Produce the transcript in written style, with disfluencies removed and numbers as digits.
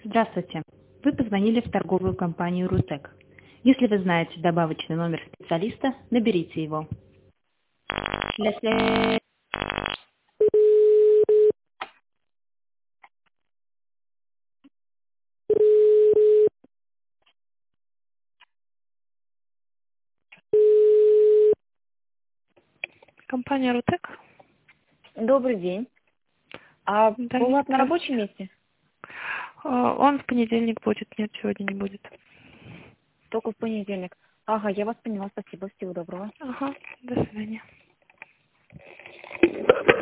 Здравствуйте. Вы позвонили в торговую компанию «Рутек». Если вы знаете добавочный номер специалиста, наберите его. Компания «Рутек». Добрый день. А Да, вы у вас на здравствуйте. рабочем месте? Он в понедельник будет. Нет, сегодня не будет. Только в понедельник. Ага, я вас поняла. Спасибо. Всего доброго. Ага, до свидания.